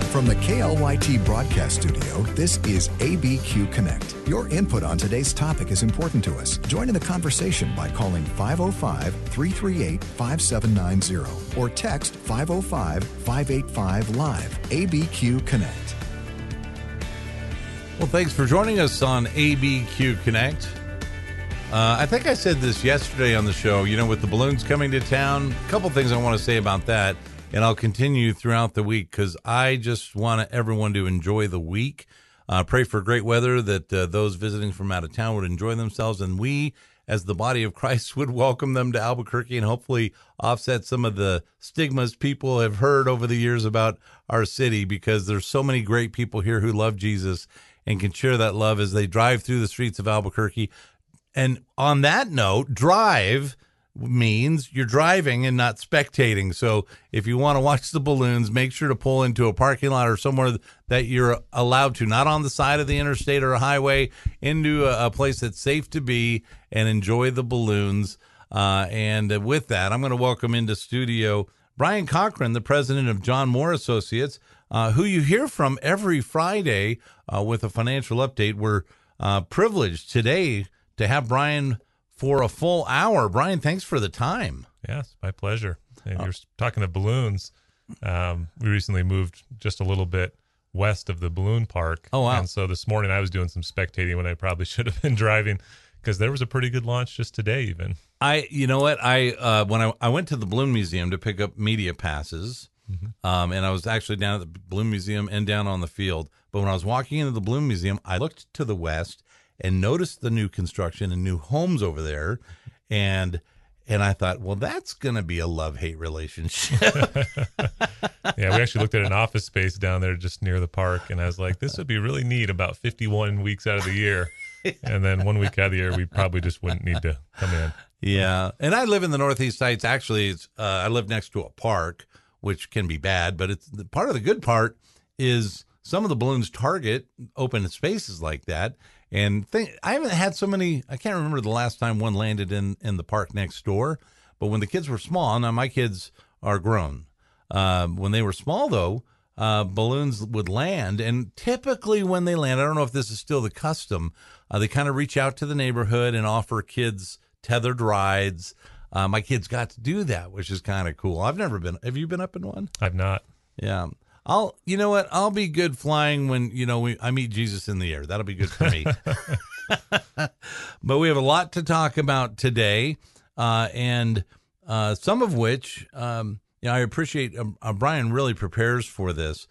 From the KLYT broadcast studio, this is ABQ Connect. Your input on today's topic is important to us. Join in the conversation by calling 505-338-5790 or text 505-585-LIVE. ABQ Connect. Well, thanks for joining us on ABQ Connect. I think I said this yesterday on the show, with the balloons coming to town, a couple things I want to say about that. And I'll continue throughout the week because I just want everyone to enjoy the week. Pray for great weather, that those visiting from out of town would enjoy themselves. And we, as the body of Christ, would welcome them to Albuquerque and hopefully offset some of the stigmas people have heard over the years about our city, because there's so many great people here who love Jesus and can share that love as they drive through the streets of Albuquerque. And on that note, drive means you're driving and not spectating. So if you want to watch the balloons, make sure to pull into a parking lot or somewhere that you're allowed to, not on the side of the interstate or a highway, into a place that's safe to be and enjoy the balloons. And with that, I'm going to welcome into studio Brian Cochran, the president of John Moore Associates, who you hear from every Friday with a financial update. We're privileged today to have Brian for a full hour. Brian, thanks for the time. Yes, my pleasure. And you're talking of balloons. We recently moved just a little bit west of the balloon park. Oh, wow. And so this morning I was doing some spectating when I probably should have been driving, because there was a pretty good launch just today even. You know what? When I went to the Balloon Museum to pick up media passes, and I was actually down at the Balloon Museum and down on the field. But when I was walking into the Balloon Museum, I looked to the west and noticed the new construction and new homes over there. And I thought, well, that's going to be a love-hate relationship. Yeah, we actually looked at an office space down there just near the park, and I was like, this would be really neat about 51 weeks out of the year. And then 1 week out of the year, we probably just wouldn't need to come in. Yeah, and I live in the Northeast Heights. Actually, I live next to a park, which can be bad, but it's part of the good part is some of the balloons target open spaces like that. And I haven't had so many, I can't remember the last time one landed in the park next door. But when the kids were small, now my kids are grown. When they were small, though, balloons would land. And typically when they land, I don't know if this is still the custom, they kind of reach out to the neighborhood and offer kids tethered rides. My kids got to do that, which is kind of cool. I've never been. Have you been up in one? I've not. Yeah. You know what? I'll be good flying when, I meet Jesus in the air. That'll be good for me. But we have a lot to talk about today, and some of which, I appreciate Brian really prepares for this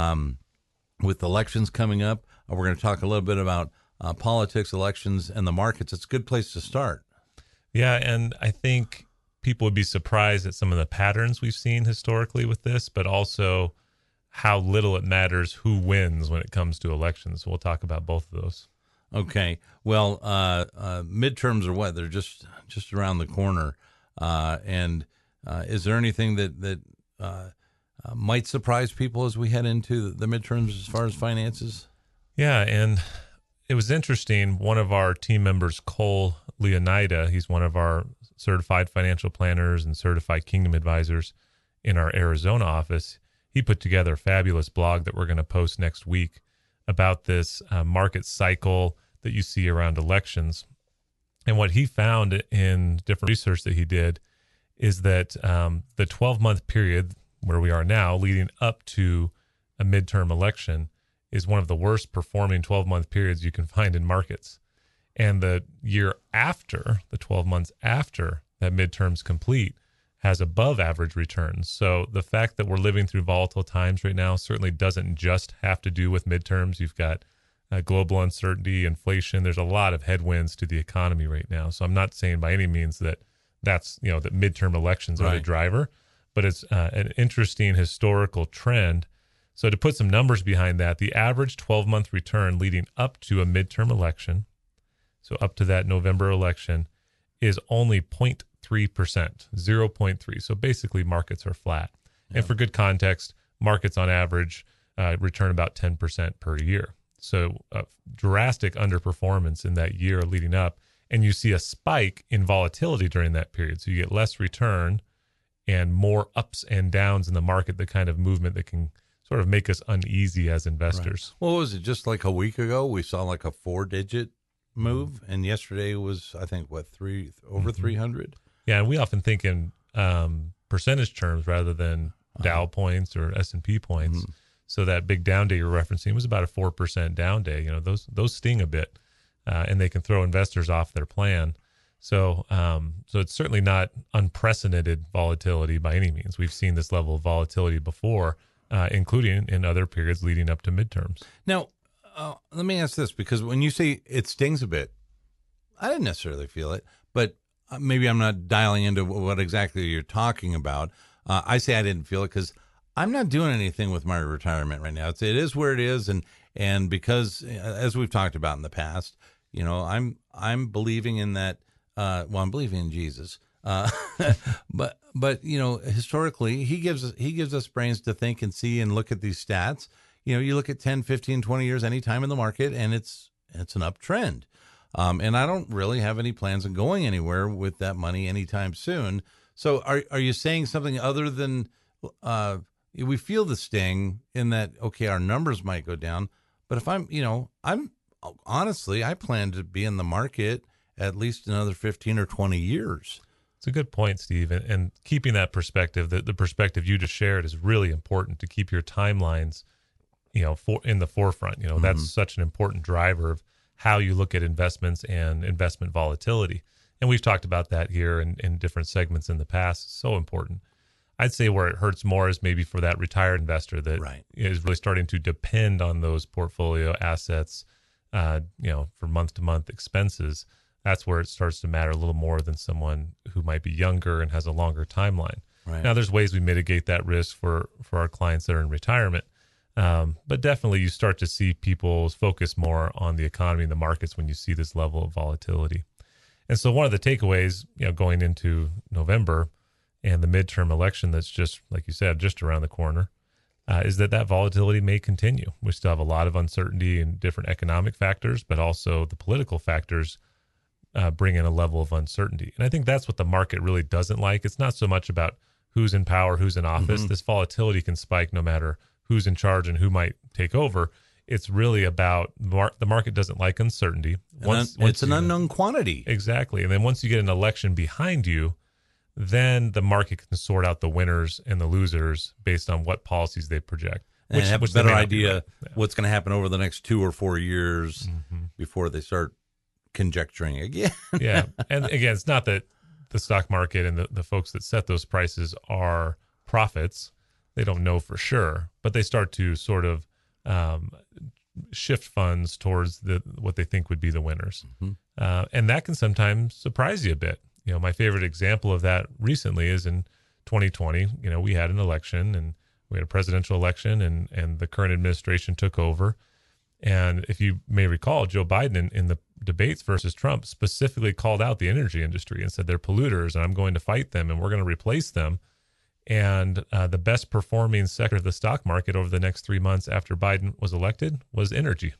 with elections coming up. We're going to talk a little bit about politics, elections, and the markets. It's a good place to start. Yeah, and I think people would be surprised at some of the patterns we've seen historically with this, but also how little it matters who wins when it comes to elections. So we'll talk about both of those. Okay. Well, midterms are what? They're just around the corner. And is there anything that might surprise people as we head into the midterms as far as finances? Yeah, and it was interesting. One of our team members, Cole Leonida, he's one of our certified financial planners and certified Kingdom advisors in our Arizona office. He put together a fabulous blog that we're going to post next week about this market cycle that you see around elections. And what he found in different research that he did is that the 12-month period where we are now leading up to a midterm election is one of the worst performing 12-month periods you can find in markets. And the year after, the 12 months after that midterm's complete, has above average returns. So the fact that we're living through volatile times right now certainly doesn't just have to do with midterms. You've got global uncertainty, inflation. There's a lot of headwinds to the economy right now. So I'm not saying by any means that that midterm elections are the driver, but it's an interesting historical trend. So to put some numbers behind that, the average 12-month return leading up to a midterm election, so up to that November election, is only 0.3%, 0.3. So basically markets are flat. Yeah. And for good context, markets on average return about 10% per year. So drastic underperformance in that year leading up. And you see a spike in volatility during that period. So you get less return and more ups and downs in the market, the kind of movement that can sort of make us uneasy as investors. Right. What was it? Just like a week ago, we saw like a 4-digit move, and yesterday was, I think, what, over 300? Yeah, and we often think in percentage terms rather than Dow points or S&P points. So that big down day you're referencing was about a 4% down day. Those sting a bit, and they can throw investors off their plan. So it's certainly not unprecedented volatility by any means. We've seen this level of volatility before, including in other periods leading up to midterms. Now, let me ask this, because when you say it stings a bit, I didn't necessarily feel it, but maybe I'm not dialing into what exactly you're talking about. I say I didn't feel it because I'm not doing anything with my retirement right now. It is where it is, and because, as we've talked about in the past, I'm believing in that. I'm believing in Jesus, but historically, he gives us brains to think and see and look at these stats. You look at 10, 15, 20 years, any time in the market, and it's an uptrend. And I don't really have any plans on going anywhere with that money anytime soon. So are you saying something other than we feel the sting in that, okay, our numbers might go down, but if I'm honestly, I plan to be in the market at least another 15 or 20 years. It's a good point, Steve. And keeping that perspective, the perspective you just shared, is really important to keep your timelines, in the forefront. That's such an important driver of how you look at investments and investment volatility. And we've talked about that here in different segments in the past. It's so important. I'd say where it hurts more is maybe for that retired investor that is really starting to depend on those portfolio assets, for month-to-month expenses. That's where it starts to matter a little more than someone who might be younger and has a longer timeline. Right. Now, there's ways we mitigate that risk for our clients that are in retirement. But definitely you start to see people focus more on the economy and the markets when you see this level of volatility. And so one of the takeaways, going into November and the midterm election that's just, like you said, just around the corner, is that volatility may continue. We still have a lot of uncertainty in different economic factors, but also the political factors bring in a level of uncertainty. And I think that's what the market really doesn't like. It's not so much about who's in power, who's in office. This volatility can spike no matter who's in charge and who might take over. It's really about the market doesn't like uncertainty. It's an unknown quantity. Exactly. And then once you get an election behind you, then the market can sort out the winners and the losers based on what policies they project. And have a better idea what's going to happen over the next 2 or 4 years before they start conjecturing again. Yeah. And again, it's not that the stock market and the folks that set those prices are prophets. They don't know for sure, but they start to sort of shift funds towards what they think would be the winners. And that can sometimes surprise you a bit. My favorite example of that recently is in 2020. We had an election, and we had a presidential election, and the current administration took over. And if you may recall, Joe Biden in the debates versus Trump specifically called out the energy industry and said they're polluters, and I'm going to fight them, and we're going to replace them. And the best performing sector of the stock market over the next 3 months after Biden was elected was energy.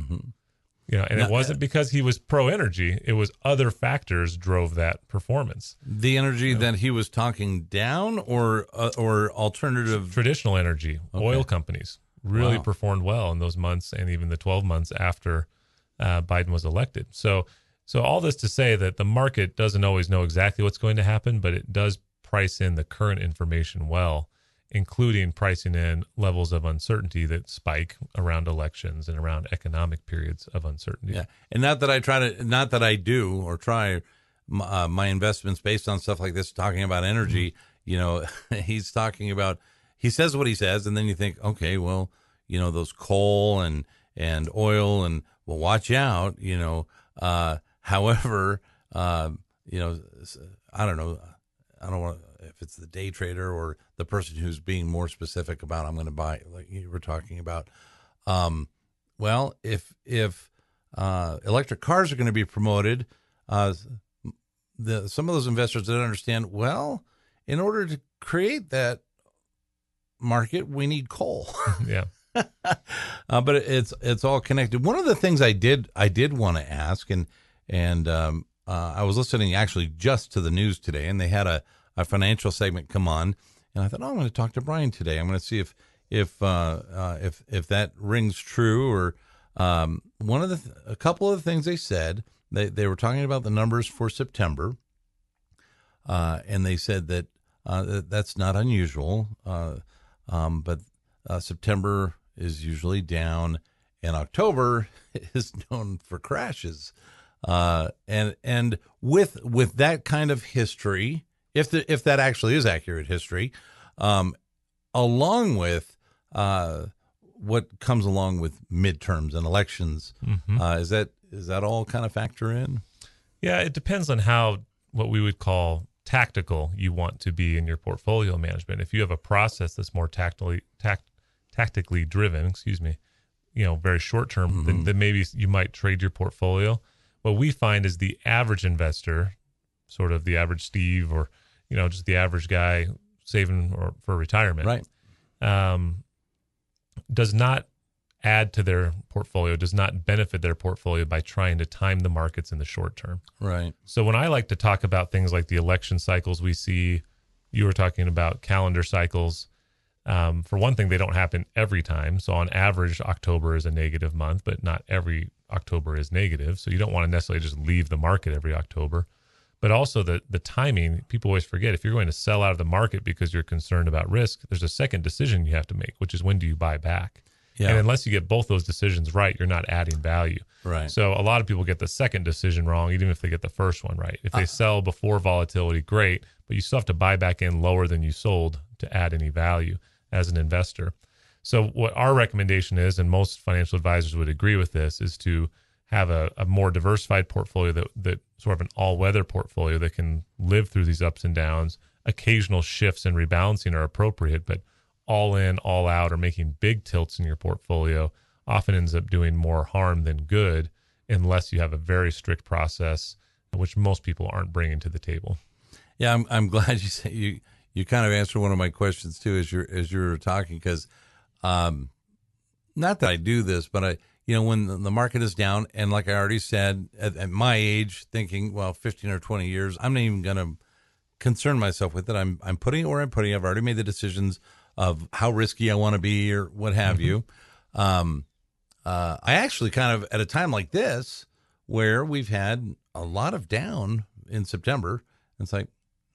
It wasn't because he was pro-energy. It was other factors drove that performance. The energy that he was talking down, or alternative? Traditional energy, oil companies really performed well in those months, and even the 12 months after Biden was elected. So all this to say that the market doesn't always know exactly what's going to happen, but it does price in the current information well, including pricing in levels of uncertainty that spike around elections and around economic periods of uncertainty. Yeah, and not that I do or try my investments based on stuff like this, talking about energy. He's talking about, he says what he says, and then you think, okay, well, those coal and oil, and well, watch out. However, I don't know. I don't want, if it's the day trader or the person who's being more specific about, I'm going to buy, like you were talking about. Well, if electric cars are going to be promoted, some of those investors don't understand, well, in order to create that market, we need coal. Yeah. But it's all connected. One of the things I did want to ask, and I was listening actually just to the news today, and they had a financial segment come on, and I thought, I'm going to talk to Brian today. I'm going to see if that rings true, or a couple of the things they said. They were talking about the numbers for September, and they said that that's not unusual, but September is usually down, and October is known for crashes. And with that kind of history, if that actually is accurate history, along with what comes along with midterms and elections, is that all kind of factor in? Yeah, it depends on what we would call tactical you want to be in your portfolio management. If you have a process that's more tactically driven, very short term, then maybe you might trade your portfolio. What we find is the average investor, sort of the average Steve, or just the average guy saving for retirement, right, does not add to their portfolio, does not benefit their portfolio by trying to time the markets in the short term. Right. So when I like to talk about things like the election cycles we see, you were talking about calendar cycles. For one thing, they don't happen every time. So on average, October is a negative month, but not every October is negative. So you don't want to necessarily just leave the market every October. But also the timing, people always forget, if you're going to sell out of the market because you're concerned about risk, there's a second decision you have to make, which is when do you buy back? Yeah. And unless you get both those decisions right, you're not adding value. Right. So a lot of people get the second decision wrong, even if they get the first one right. If they sell before volatility, great, but you still have to buy back in lower than you sold to add any value as an investor. So what our recommendation is, and most financial advisors would agree with this, is to have a more diversified portfolio that sort of an all-weather portfolio that can live through these ups and downs. Occasional shifts and rebalancing are appropriate, but all in, all out, or making big tilts in your portfolio often ends up doing more harm than good unless you have a very strict process, which most people aren't bringing to the table. Yeah, I'm glad you said you kind of answered one of my questions too as you're talking, because not that I do this, but when the market is down, and like I already said, at my age, thinking, well, 15 or 20 years, I'm not even going to concern myself with it. I'm putting it where I'm putting it. I've already made the decisions of how risky I want to be or what have you. I actually kind of, at a time like this, where we've had a lot of down in September, it's like,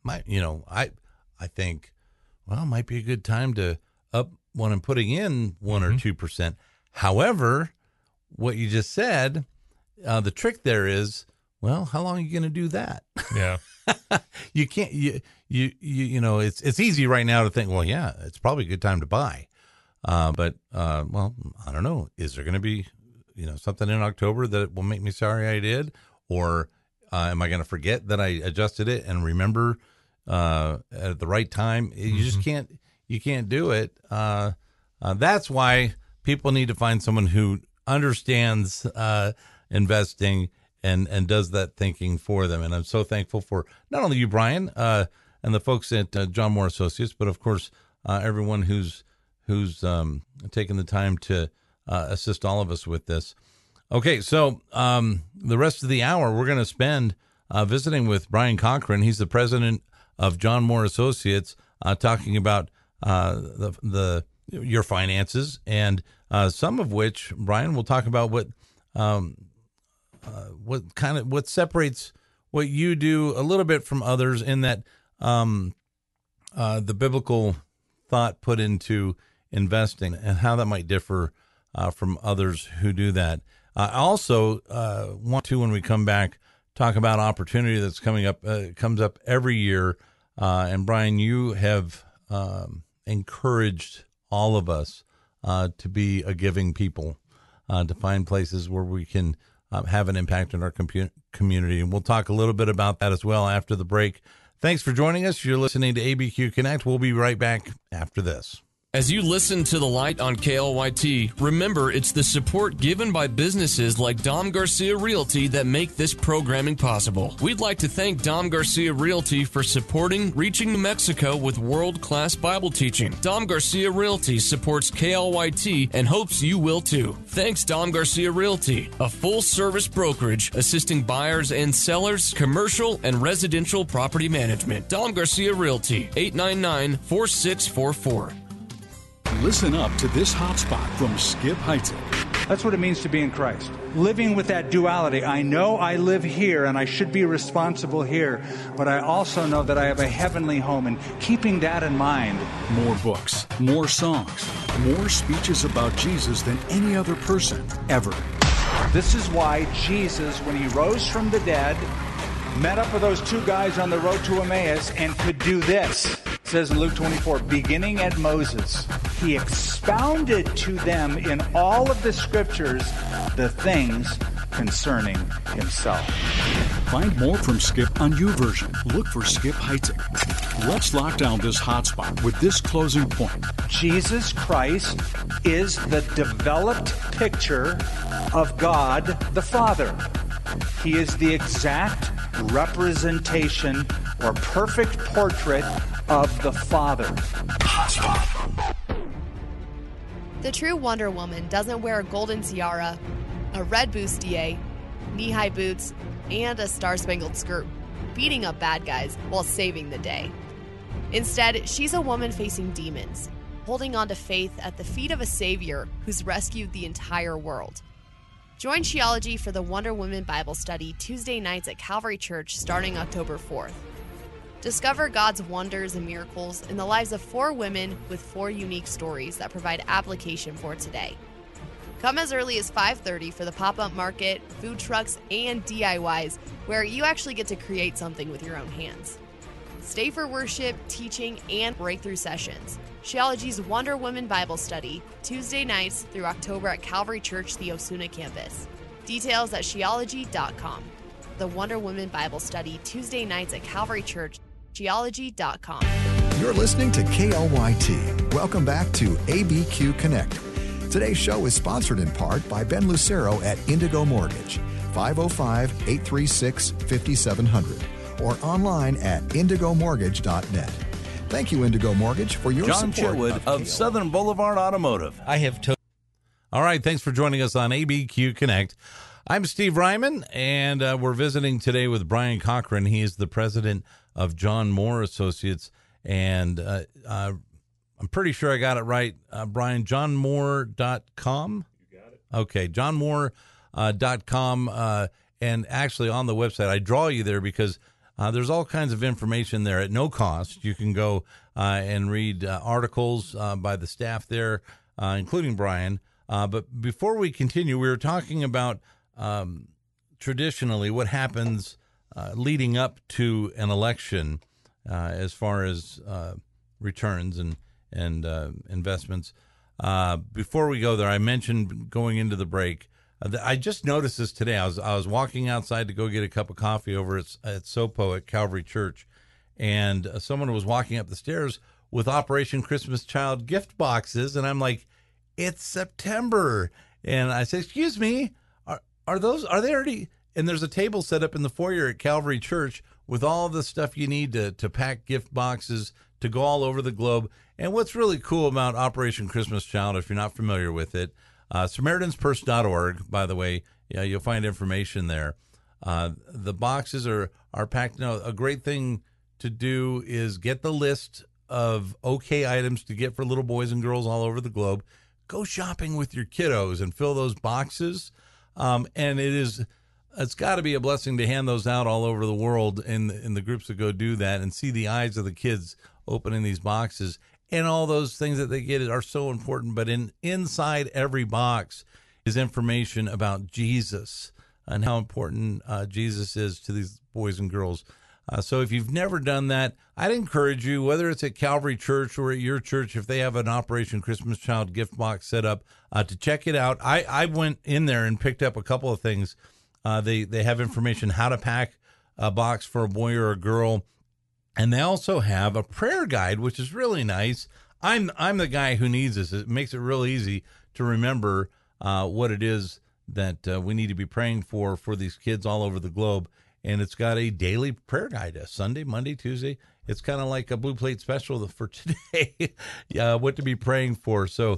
I think, well, it might be a good time to up when I'm putting in 1 or 2%. However, what you just said, the trick there is, well, how long are you going to do that? Yeah. You can't, it's easy right now to think, well, yeah, it's probably a good time to buy. But I don't know. Is there going to be, something in October that will make me sorry I did? Or am I going to forget that I adjusted it and remember at the right time? You just can't do it. That's why people need to find someone who understands investing and does that thinking for them. And I'm so thankful for not only you, Brian, and the folks at John Moore Associates, but of course everyone who's taken the time to assist all of us with this. Okay, so the rest of the hour we're going to spend visiting with Brian Cochran. He's the president of John Moore Associates, talking about your finances, and some of which Brian will talk about what separates what you do a little bit from others, in that the biblical thought put into investing and how that might differ from others who do that. I also want to, when we come back, talk about opportunity that's coming up, comes up every year. And Brian, you have encouraged all of us to be a giving people, to find places where we can have an impact in our community. And we'll talk a little bit about that as well after the break. Thanks for joining us. You're listening to ABQ Connect. We'll be right back after this. As you listen to The Light on KLYT, remember it's the support given by businesses like Dom Garcia Realty that make this programming possible. We'd like to thank Dom Garcia Realty for supporting Reaching New Mexico with world-class Bible teaching. Dom Garcia Realty supports KLYT and hopes you will too. Thanks, Dom Garcia Realty, a full-service brokerage assisting buyers and sellers, commercial and residential property management. Dom Garcia Realty, 899-4644. Listen up to this hotspot from Skip Heitzig. That's what it means to be in Christ. Living with that duality. I know I live here and I should be responsible here, but I also know that I have a heavenly home, and keeping that in mind. More books, more songs, more speeches about Jesus than any other person ever. This is why Jesus, when he rose from the dead, met up with those two guys on the road to Emmaus and could do this. It says in Luke 24, beginning at Moses, he expounded to them in all of the scriptures the things concerning himself. Find more from Skip on YouVersion. Look for Skip Heitzig. Let's lock down this hotspot with this closing point. Jesus Christ is the developed picture of God the Father. He is the exact representation or perfect portrait of the Father. The true Wonder Woman doesn't wear a golden tiara, a red bustier, knee-high boots, and a star-spangled skirt, beating up bad guys while saving the day. Instead, she's a woman facing demons, holding on to faith at the feet of a savior who's rescued the entire world. Join Sheology for the Wonder Woman Bible Study Tuesday nights at Calvary Church starting October 4th. Discover God's wonders and miracles in the lives of 4 women with 4 unique stories that provide application for today. Come as early as 5:30 for the pop-up market, food trucks, and DIYs, where you actually get to create something with your own hands. Stay for worship, teaching, and breakthrough sessions. Sheology's Wonder Woman Bible Study, Tuesday nights through October at Calvary Church, the Osuna campus. Details at sheology.com. The Wonder Woman Bible Study, Tuesday nights at Calvary Church, sheology.com. You're listening to KLYT. Welcome back to ABQ Connect. Today's show is sponsored in part by Ben Lucero at Indigo Mortgage, 505-836-5700, or online at indigomortgage.net. Thank you, Indigo Mortgage, for your John support Chitwood of Southern Boulevard Automotive. All right, thanks for joining us on ABQ Connect. I'm Steve Ryman, and we're visiting today with Brian Cochran. He is the president of John Moore Associates, and I'm pretty sure I got it right. Brian, johnmoore.com? You got it. Okay, johnmoore.com, and actually on the website, I draw you there because there's all kinds of information there at no cost. You can go and read articles by the staff there, including Brian. But before we continue, we were talking about traditionally what happens leading up to an election as far as returns and investments. Before we go there, I mentioned going into the break. I just noticed this today. I was walking outside to go get a cup of coffee over at Sopo at Calvary Church, and someone was walking up the stairs with Operation Christmas Child gift boxes, and I'm like, it's September, and I said, excuse me, are they already? And there's a table set up in the foyer at Calvary Church with all the stuff you need to pack gift boxes to go all over the globe. And what's really cool about Operation Christmas Child, if you're not familiar with it, SamaritansPurse.org, by the way, you'll find information there. The boxes are packed. Now, a great thing to do is get the list of okay items to get for little boys and girls all over the globe. Go shopping with your kiddos and fill those boxes. And it's got to be a blessing to hand those out all over the world in the groups that go do that and see the eyes of the kids opening these boxes. And all those things that they get are so important. But inside every box is information about Jesus and how important Jesus is to these boys and girls. So if you've never done that, I'd encourage you, whether it's at Calvary Church or at your church, if they have an Operation Christmas Child gift box set up, to check it out. I went in there and picked up a couple of things. They have information how to pack a box for a boy or a girl. And they also have a prayer guide, which is really nice. I'm the guy who needs this. It makes it real easy to remember what it is that we need to be praying for these kids all over the globe. And it's got a daily prayer guide, Sunday, Monday, Tuesday. It's kind of like a Blue Plate special for today, what to be praying for. So,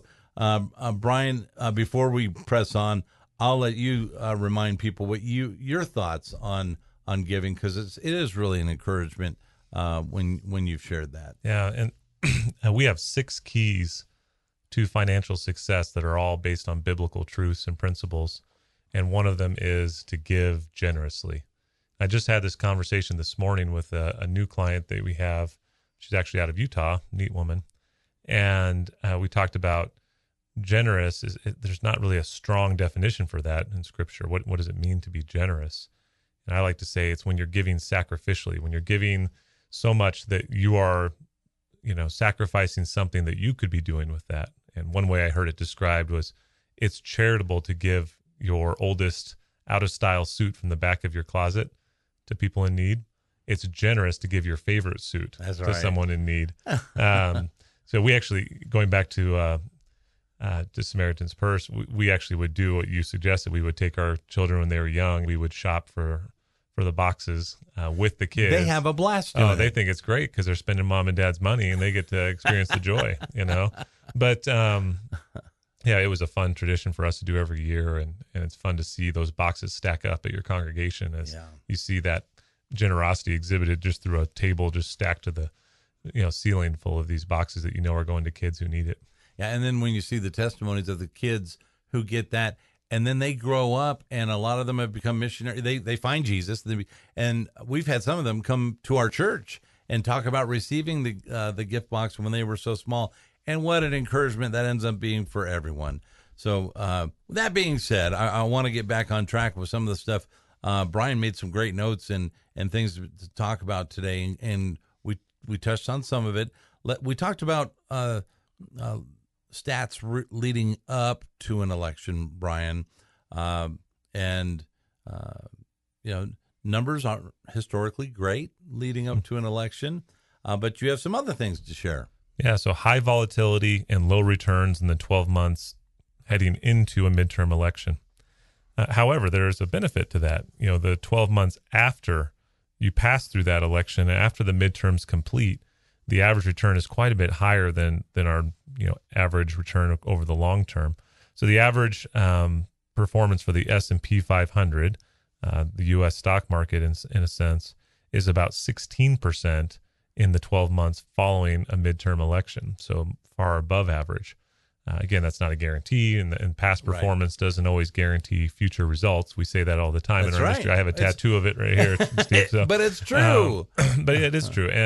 Brian, before we press on, I'll let you remind people what your thoughts on giving, because it is really an encouragement when you've shared that. Yeah, and we have 6 keys to financial success that are all based on biblical truths and principles. And one of them is to give generously. I just had this conversation this morning with a new client that we have. She's actually out of Utah, neat woman. And we talked about generous. There's not really a strong definition for that in Scripture. What does it mean to be generous? And I like to say it's when you're giving sacrificially, when you're giving so much that you are, sacrificing something that you could be doing with that. And one way I heard it described was it's charitable to give your oldest out-of-style suit from the back of your closet to people in need. It's generous to give your favorite suit to someone in need. So we actually, going back to Samaritan's Purse, we actually would do what you suggested. We would take our children when they were young. We would shop for the boxes with the kids. They have a blast doing they think it's great because they're spending mom and dad's money and they get to experience the joy, But it was a fun tradition for us to do every year, and it's fun to see those boxes stack up at your congregation as you see that generosity exhibited just through a table just stacked to the ceiling full of these boxes that are going to kids who need it. Yeah, and then when you see the testimonies of the kids who get that, and then they grow up, and a lot of them have become missionaries. They find Jesus, and we've had some of them come to our church and talk about receiving the gift box when they were so small, and what an encouragement that ends up being for everyone. So that being said, I want to get back on track with some of the stuff. Brian made some great notes and things to talk about today, and we touched on some of it. We talked about stats leading up to an election, Brian, and numbers aren't historically great leading up to an election, but you have some other things to share. Yeah, so high volatility and low returns in the 12 months heading into a midterm election. However, there's a benefit to that. The 12 months after you pass through that election, after the midterms complete, the average return is quite a bit higher than our average return over the long term. So the average performance for the S&P 500, the U.S. stock market in a sense, is about 16% in the 12 months following a midterm election, so far above average. Again, that's not a guarantee, and past performance doesn't always guarantee future results. We say that all the time in our industry. I have a tattoo of it right here, Steve. So, but it's true. But it is true,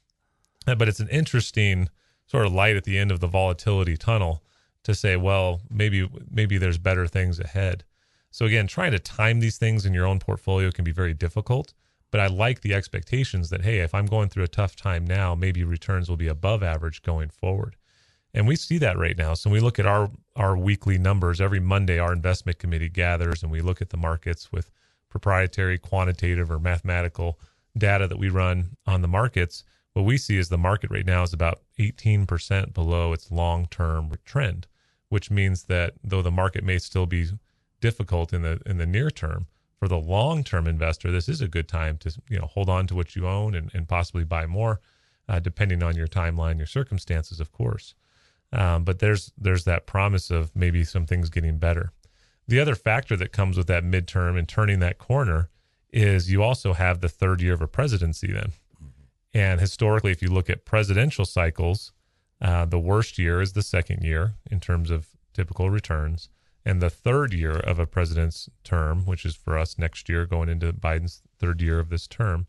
but it's an interesting sort of light at the end of the volatility tunnel to say, well, maybe there's better things ahead. So again, trying to time these things in your own portfolio can be very difficult. But I like the expectations that, hey, if I'm going through a tough time now, maybe returns will be above average going forward. And we see that right now. So we look at our weekly numbers. Every Monday, our investment committee gathers and we look at the markets with proprietary, quantitative, or mathematical data that we run on the markets. What we see is the market right now is about 18% below its long-term trend, which means that though the market may still be difficult in the near term, for the long-term investor, this is a good time to hold on to what you own and possibly buy more, depending on your timeline, your circumstances, of course. But there's that promise of maybe some things getting better. The other factor that comes with that midterm and turning that corner is you also have the third year of a presidency then. And historically, if you look at presidential cycles, the worst year is the second year in terms of typical returns. And the third year of a president's term, which is for us next year going into Biden's third year of this term,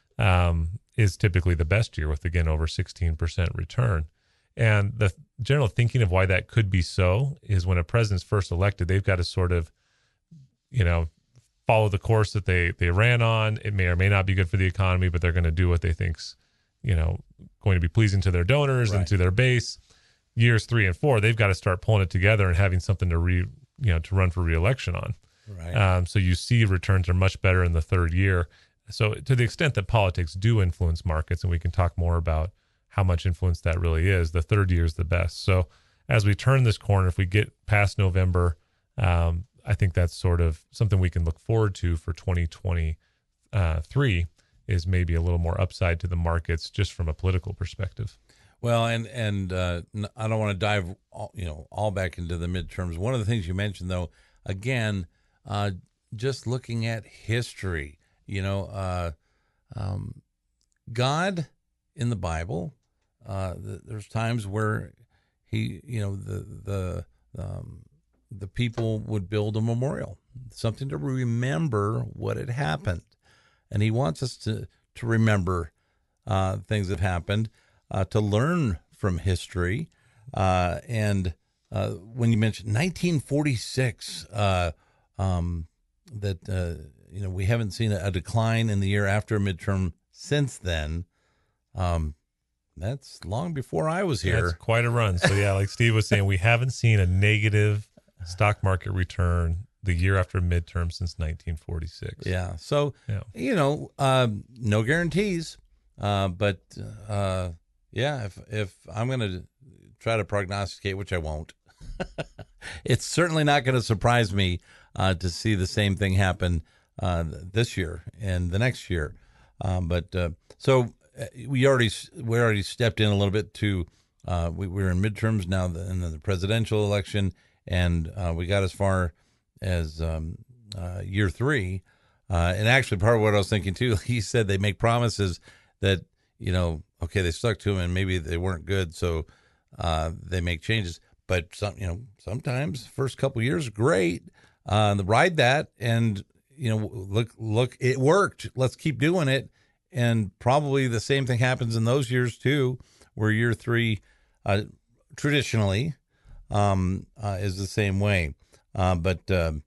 is typically the best year with, again, over 16% return. And the general thinking of why that could be so is when a president's first elected, they've got to sort of, follow the course that they ran on. It may or may not be good for the economy, but they're going to do what they think's, going to be pleasing to their donors and to their base. Years 3 and 4, they've got to start pulling it together and having something to run for re-election on. Right. So you see returns are much better in the third year. So to the extent that politics do influence markets, and we can talk more about how much influence that really is, the third year is the best. So as we turn this corner, if we get past November, I think that's sort of something we can look forward to for 2023 is maybe a little more upside to the markets just from a political perspective. Well, and I don't want to dive all back into the midterms. One of the things you mentioned, though, again, just looking at history, God in the Bible, there's times where the people would build a memorial, something to remember what had happened. And he wants us to remember things that happened, to learn from history. And when you mentioned 1946, we haven't seen a decline in the year after midterm since then. That's long before I was here. That's quite a run. So yeah, like Steve was saying, we haven't seen a negative stock market return the year after midterm since 1946. Yeah. So, no guarantees. But if I'm going to try to prognosticate, which I won't, it's certainly not going to surprise me to see the same thing happen this year and the next year. So we already stepped in a little bit to we're in midterms now in the presidential election, and we got as far as year 3. And actually, part of what I was thinking too, he said they make promises that they stuck to them and maybe they weren't good, so they make changes. But sometimes the first couple of years are great. Ride that, and look, it worked. Let's keep doing it. And probably the same thing happens in those years too, where year 3 traditionally is the same way. Then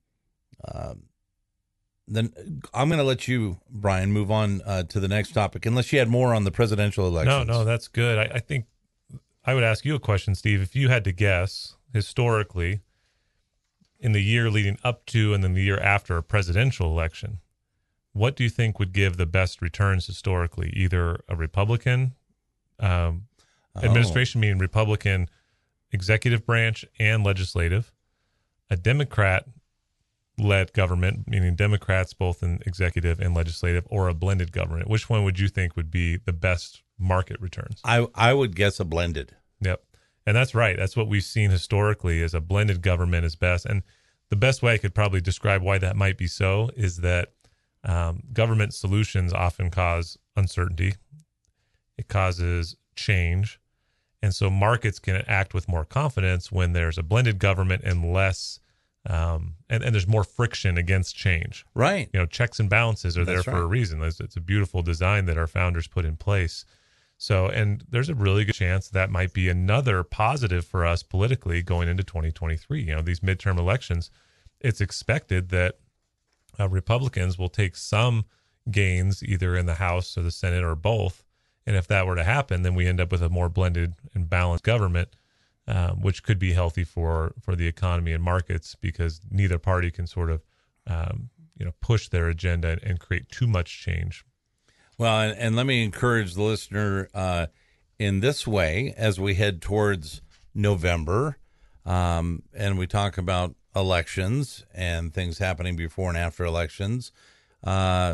I'm going to let you, Brian, move on to the next topic, unless you had more on the presidential elections. No, that's good. I think I would ask you a question, Steve. If you had to guess historically in the year leading up to and then the year after a presidential election, what do you think would give the best returns historically? Either a Republican administration, meaning Republican executive branch and legislative, a Democrat-led government, meaning Democrats both in executive and legislative, or a blended government. Which one would you think would be the best market returns? I would guess a blended. Yep. And that's right. That's what we've seen historically, is a blended government is best. And the best way I could probably describe why that might be so is that government solutions often cause uncertainty. It causes change. And so markets can act with more confidence when there's a blended government and less, and there's more friction against change. Right. Checks and balances are there for a reason. It's a beautiful design that our founders put in place. So, and there's a really good chance that might be another positive for us politically going into 2023. These midterm elections, it's expected that Republicans will take some gains either in the House or the Senate or both. And if that were to happen, then we end up with a more blended and balanced government, which could be healthy for the economy and markets, because neither party can sort of, push their agenda and create too much change. Well, and let me encourage the listener in this way as we head towards November, and we talk about elections and things happening before and after elections. I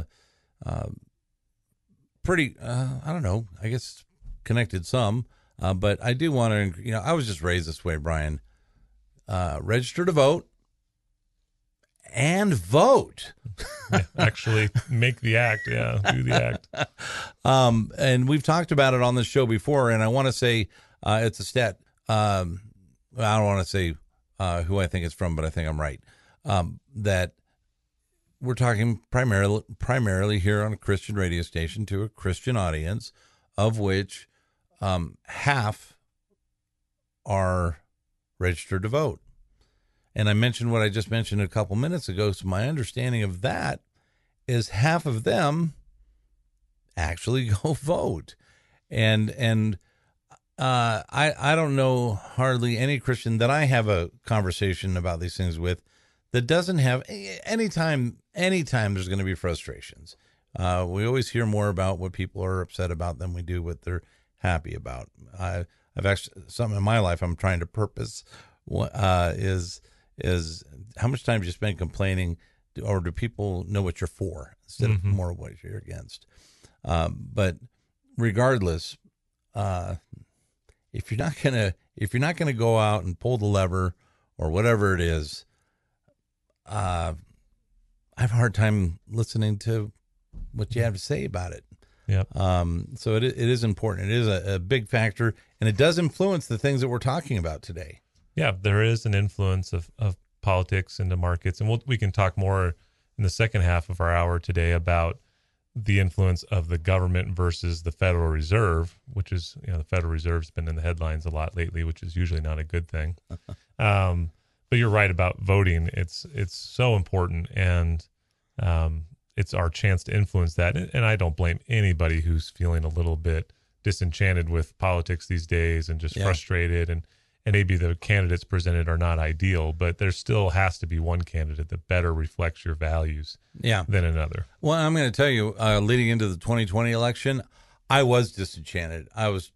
don't know, I guess connected some, but I do want to, I was just raised this way, Brian. Register to vote and vote. Yeah, actually make the act. Yeah, do the act. And we've talked about it on the show before, and I want to say it's a stat. I don't want to say who I think it's from, but I think I'm right. That we're talking primarily here on a Christian radio station to a Christian audience, of which half are registered to vote. And I mentioned what I just mentioned a couple minutes ago. So my understanding of that is half of them actually go vote. And I don't know hardly any Christian that I have a conversation about these things with that doesn't have anytime there's going to be frustrations. We always hear more about what people are upset about than we do what they're happy about. I've actually, something in my life I'm trying to purpose is how much time do you spend complaining, or do people know what you're for instead of more what you're against? But regardless, if you're not gonna go out and pull the lever or whatever it is, I have a hard time listening to what you have to say about it. Yep. So it is important. It is a big factor. and it does influence the things that we're talking about today. Yeah, there is an influence of politics into markets, and we can talk more in the second half of our hour today about the influence of the government versus the Federal Reserve, which is, the Federal Reserve's been in the headlines a lot lately, which is usually not a good thing. But you're right about voting. It's so important, and it's our chance to influence that. And I don't blame anybody who's feeling a little bit disenchanted with politics these days and just frustrated. And maybe the candidates presented are not ideal, but there still has to be one candidate that better reflects your values than another. Well, I'm going to tell you, leading into the 2020 election, I was disenchanted. I was,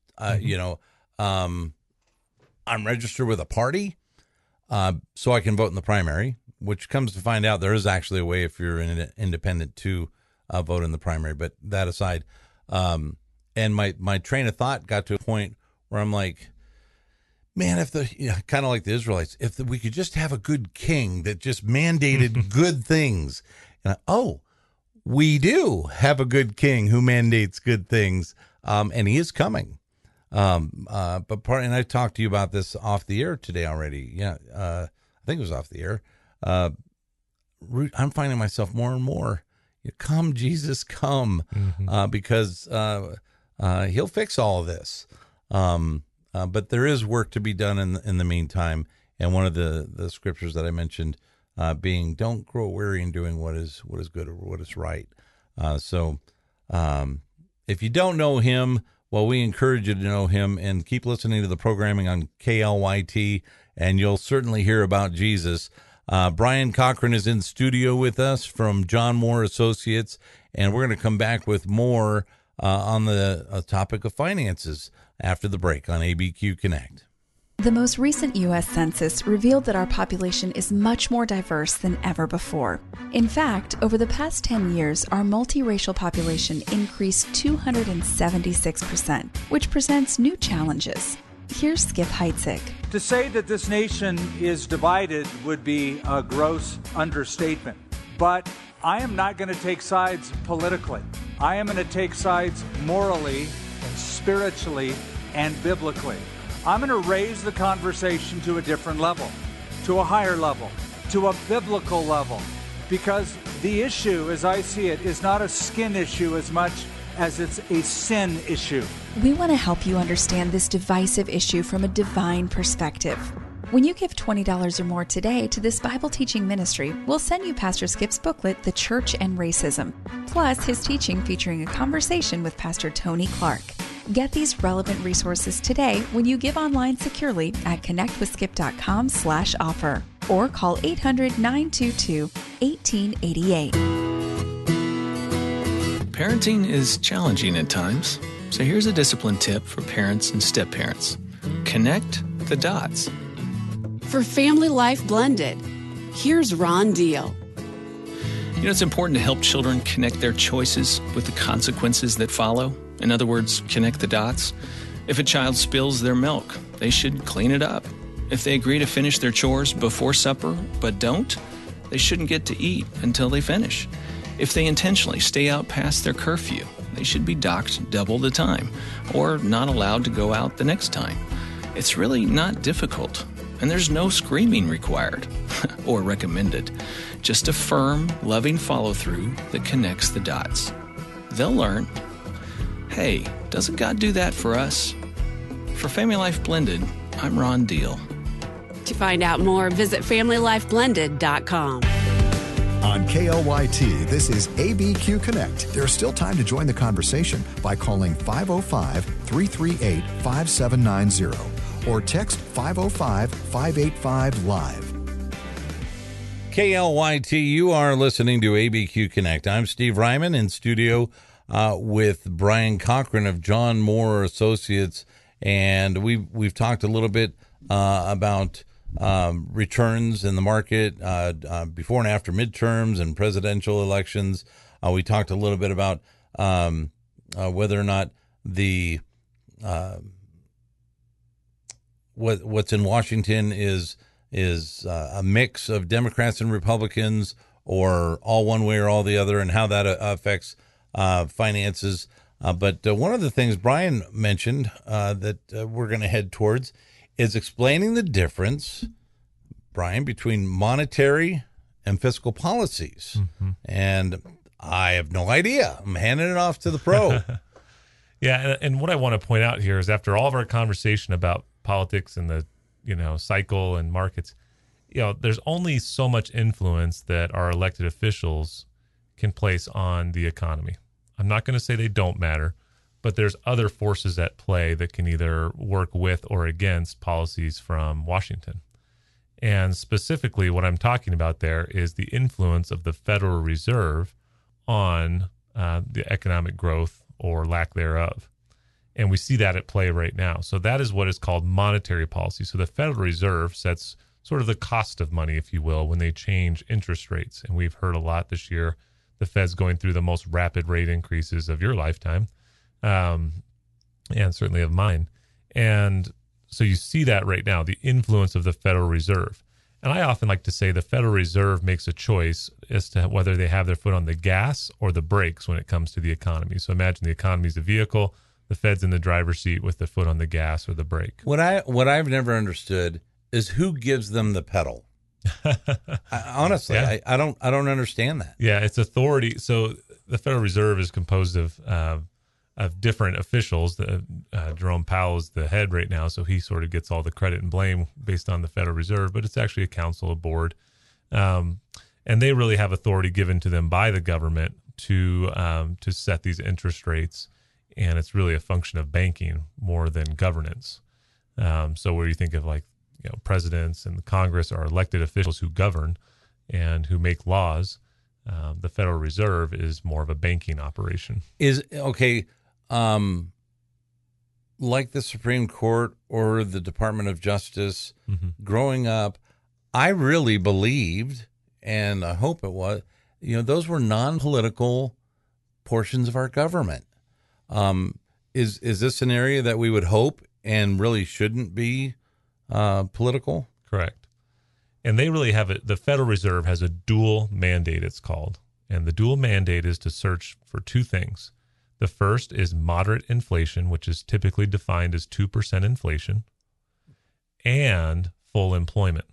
I'm registered with a party, so I can vote in the primary, which comes to find out there is actually a way if you're an independent to vote in the primary. But that aside, and my train of thought got to a point where I'm like, man, kind of like the Israelites, if we could just have a good king that just mandated good things. And we do have a good king who mandates good things, and he is coming. And I talked to you about this off the air today already. Yeah, I think it was off the air. I'm finding myself more and more, come, Jesus, come, because he'll fix all of this. But there is work to be done in the meantime. And one of the scriptures that I mentioned being, don't grow weary in doing what is good or what is right. So if you don't know him, well, we encourage you to know him and keep listening to the programming on KLYT, and you'll certainly hear about Jesus. Brian Cochran is in studio with us from John Moore Associates, and we're going to come back with more on the topic of finances after the break on ABQ Connect. The most recent U.S. Census revealed that our population is much more diverse than ever before. In fact, over the past 10 years, our multiracial population increased 276%, which presents new challenges. Here's Skip Heitzig. To say that this nation is divided would be a gross understatement. But I am not going to take sides politically. I am going to take sides morally, spiritually, and biblically. I'm going to raise the conversation to a different level, to a higher level, to a biblical level, because the issue, as I see it, is not a skin issue as much as it's a sin issue. We want to help you understand this divisive issue from a divine perspective. When you give $20 or more today to this Bible teaching ministry, we'll send you Pastor Skip's booklet, The Church and Racism, plus his teaching featuring a conversation with Pastor Tony Clark. Get these relevant resources today when you give online securely at connectwithskip.com/offer or call 800-922-1888. Parenting is challenging at times, so here's a discipline tip for parents and step-parents. Connect the dots. For Family Life Blended, here's Ron Deal. It's important to help children connect their choices with the consequences that follow. In other words, connect the dots. If a child spills their milk, they should clean it up. If they agree to finish their chores before supper but don't, they shouldn't get to eat until they finish. If they intentionally stay out past their curfew, they should be docked double the time or not allowed to go out the next time. It's really not difficult, and there's no screaming required or recommended. Just a firm, loving follow-through that connects the dots. They'll learn, hey, doesn't God do that for us? For Family Life Blended, I'm Ron Deal. To find out more, visit FamilyLifeBlended.com. On KLYT, this is ABQ Connect. There's still time to join the conversation by calling 505-338-5790 or text 505-585-LIVE. KLYT, you are listening to ABQ Connect. I'm Steve Ryman in studio with Brian Cochran of John Moore Associates, and we've talked a little bit about returns in the market before and after midterms and presidential elections. We talked a little bit about whether or not the what's in Washington is a mix of Democrats and Republicans, or all one way or all the other, and how that affects finances. But one of the things Brian mentioned that we're going to head towards is explaining the difference, Brian, between monetary and fiscal policies. And I have no idea. I'm handing it off to the pro. Yeah, and what I want to point out here is after all of our conversation about politics and the, cycle and markets, there's only so much influence that our elected officials can place on the economy. I'm not going to say they don't matter, but there's other forces at play that can either work with or against policies from Washington. And specifically what I'm talking about there is the influence of the Federal Reserve on the economic growth or lack thereof. And we see that at play right now. So that is what is called monetary policy. So the Federal Reserve sets sort of the cost of money, if you will, when they change interest rates. And we've heard a lot this year, the Fed's going through the most rapid rate increases of your lifetime, and certainly of mine. And so you see that right now, the influence of the Federal Reserve. And I often like to say the Federal Reserve makes a choice as to whether they have their foot on the gas or the brakes when it comes to the economy. So imagine the economy is a vehicle, the Fed's in the driver's seat with the foot on the gas or the brake. What I've never understood is who gives them the pedal. Honestly, yeah. I don't understand that. Yeah, it's authority. So the Federal Reserve is composed of different officials. Jerome Powell is the head right now, so he sort of gets all the credit and blame based on the Federal Reserve, but it's actually a council, a board. And they really have authority given to them by the government to set these interest rates, and it's really a function of banking more than governance. So where you think of presidents and the Congress are elected officials who govern and who make laws, the Federal Reserve is more of a banking operation. Like the Supreme Court or the Department of Justice, growing up, I really believed, and I hope it was, those were non-political portions of our government. Is this an area that we would hope and really shouldn't be political? Correct. And they really have it. The Federal Reserve has a dual mandate, it's called. And the dual mandate is to search for two things. The first is moderate inflation, which is typically defined as 2% inflation, and full employment.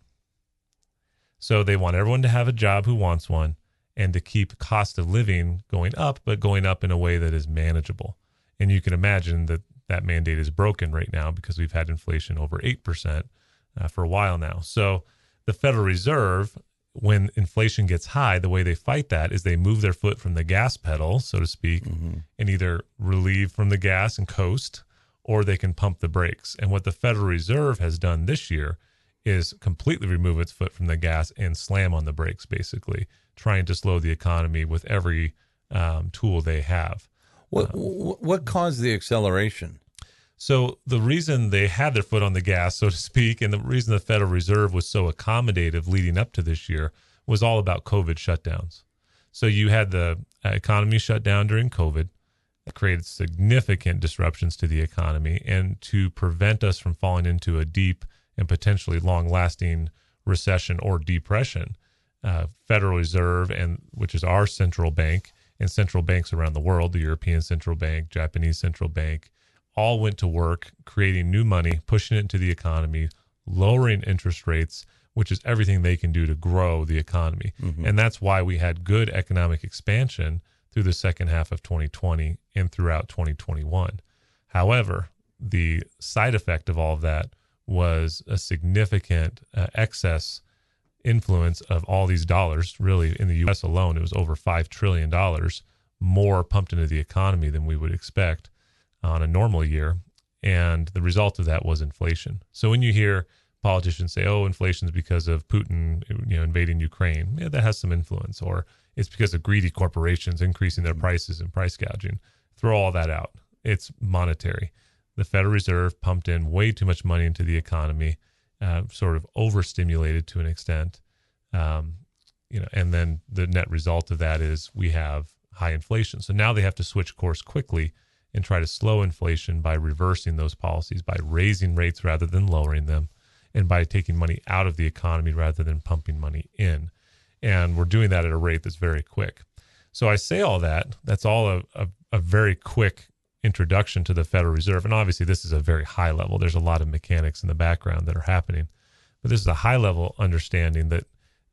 So they want everyone to have a job who wants one and to keep cost of living going up, but going up in a way that is manageable. And you can imagine that that mandate is broken right now because we've had inflation over 8% for a while now. So the Federal Reserve, when inflation gets high, the way they fight that is they move their foot from the gas pedal, so to speak, and either relieve from the gas and coast, or they can pump the brakes. And what the Federal Reserve has done this year is completely remove its foot from the gas and slam on the brakes, basically, trying to slow the economy with every tool they have. What caused the acceleration? So the reason they had their foot on the gas, so to speak, and the reason the Federal Reserve was so accommodative leading up to this year was all about COVID shutdowns. So you had the economy shut down during COVID. That created significant disruptions to the economy. And to prevent us from falling into a deep and potentially long-lasting recession or depression, Federal Reserve, and which is our central bank, and central banks around the world, the European Central Bank, Japanese Central Bank, all went to work creating new money, pushing it into the economy, lowering interest rates, which is everything they can do to grow the economy. And that's why we had good economic expansion through the second half of 2020 and throughout 2021. However, the side effect of all of that was a significant excess influence of all these dollars. Really, in the U.S. alone, it was over $5 trillion more pumped into the economy than we would expect on a normal year. And the result of that was inflation. So when you hear politicians say, oh, inflation is because of Putin, invading Ukraine, yeah, that has some influence. Or it's because of greedy corporations increasing their prices and price gouging. Throw all that out. It's monetary. The Federal Reserve pumped in way too much money into the economy, sort of overstimulated to an extent. And then the net result of that is we have high inflation. So now they have to switch course quickly and try to slow inflation by reversing those policies, by raising rates rather than lowering them, and by taking money out of the economy rather than pumping money in. And we're doing that at a rate that's very quick. So I say all that. That's all a very quick introduction to the Federal Reserve, and obviously this is a very high level. There's a lot of mechanics in the background that are happening, but this is a high level understanding that,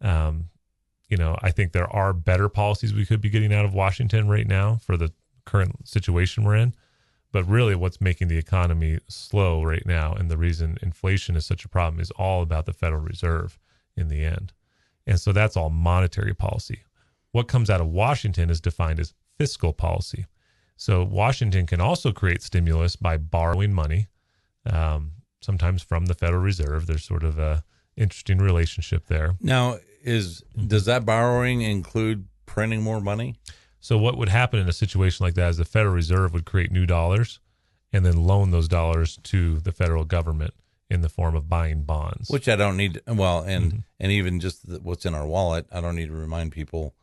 I think there are better policies we could be getting out of Washington right now for the current situation we're in. But really what's making the economy slow right now, and the reason inflation is such a problem, is all about the Federal Reserve in the end. And so that's all monetary policy. What comes out of Washington is defined as fiscal policy. So Washington can also create stimulus by borrowing money, sometimes from the Federal Reserve. There's sort of a interesting relationship there. Now, does that borrowing include printing more money? So what would happen in a situation like that is the Federal Reserve would create new dollars and then loan those dollars to the federal government in the form of buying bonds. Which I don't need. Well, and even just what's in our wallet, I don't need to remind people,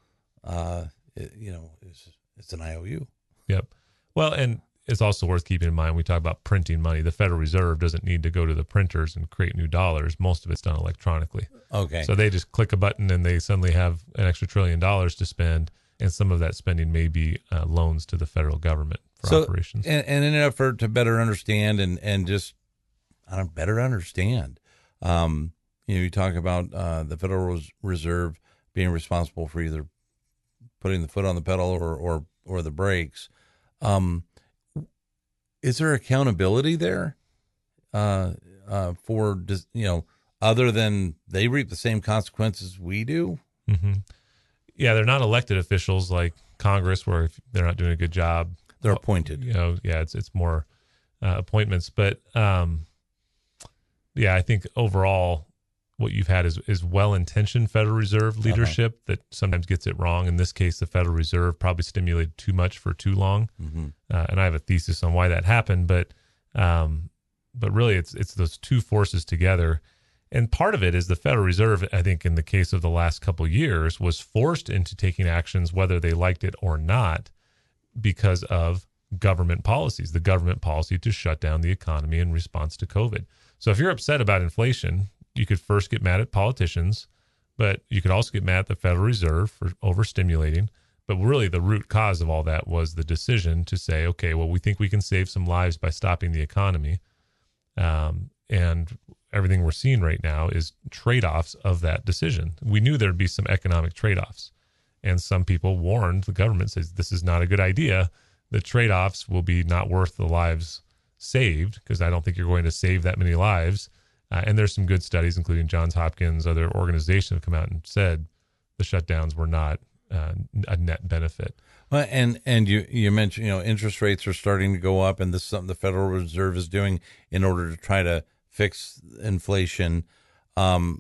it's an IOU. Yep. Well, and it's also worth keeping in mind, we talk about printing money. The Federal Reserve doesn't need to go to the printers and create new dollars. Most of it's done electronically. Okay. So they just click a button and they suddenly have an extra $1 trillion to spend. And some of that spending may be loans to the federal government for operations. And in an effort to better understand and just better understand, you talk about the Federal Reserve being responsible for either putting the foot on the pedal or the brakes. Is there accountability there for other than they reap the same consequences we do? Mm-hmm. Yeah, they're not elected officials like Congress, where if they're not doing a good job, they're appointed. It's more appointments. But I think overall, what you've had is well-intentioned Federal Reserve leadership that sometimes gets it wrong. In this case, the Federal Reserve probably stimulated too much for too long, and I have a thesis on why that happened. But really, it's those two forces together. And part of it is the Federal Reserve, I think, in the case of the last couple of years, was forced into taking actions, whether they liked it or not, because of government policies, the government policy to shut down the economy in response to COVID. So if you're upset about inflation, you could first get mad at politicians, but you could also get mad at the Federal Reserve for overstimulating. But really, the root cause of all that was the decision to say, okay, well, we think we can save some lives by stopping the economy. And everything we're seeing right now is trade-offs of that decision. We knew there'd be some economic trade-offs, and some people warned the government, says this is not a good idea. The trade-offs will be not worth the lives saved, because I don't think you're going to save that many lives. And there's some good studies, including Johns Hopkins, other organizations have come out and said the shutdowns were not a net benefit. Well, and you mentioned, interest rates are starting to go up, and this is something the Federal Reserve is doing in order to try to fix inflation. I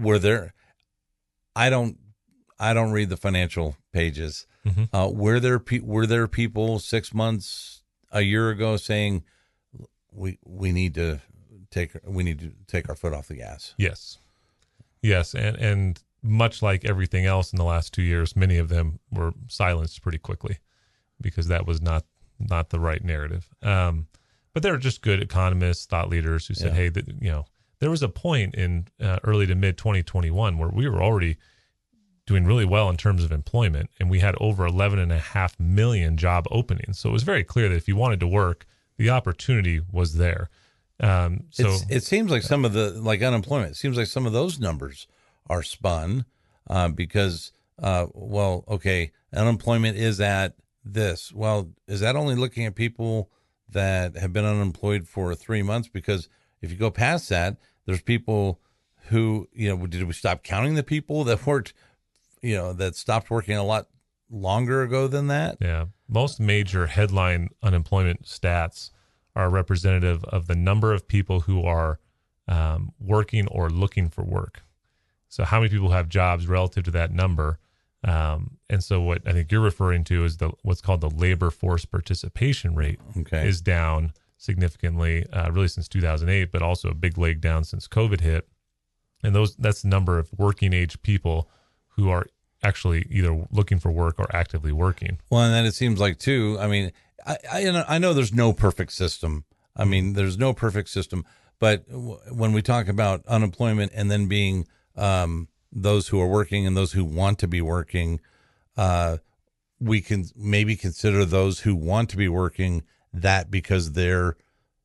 don't read the financial pages. Were there people 6 months, a year ago saying we need to take our foot off the gas? Yes, and much like everything else in the last 2 years, many of them were silenced pretty quickly because that was not the right narrative. But they're just good economists, thought leaders who said, hey, there was a point in early to mid 2021 where we were already doing really well in terms of employment, and we had over 11.5 million job openings. So it was very clear that if you wanted to work, the opportunity was there. It seems like some of the unemployment, it seems like some of those numbers are spun because, unemployment is at this. Well, is that only looking at people that have been unemployed for 3 months? Because if you go past that, there's people who, did we stop counting the people that worked, that stopped working a lot longer ago than that? Yeah. Most major headline unemployment stats are representative of the number of people who are working or looking for work. So how many people have jobs relative to that number? And so what I think you're referring to is what's called the labor force participation rate is down significantly, really since 2008, but also a big leg down since COVID hit. And that's the number of working age people who are actually either looking for work or actively working. Well, and then it seems like too, I mean, I know there's no perfect system. I mean, there's no perfect system, but when we talk about unemployment and then being those who are working and those who want to be working, we can maybe consider those who want to be working that because they're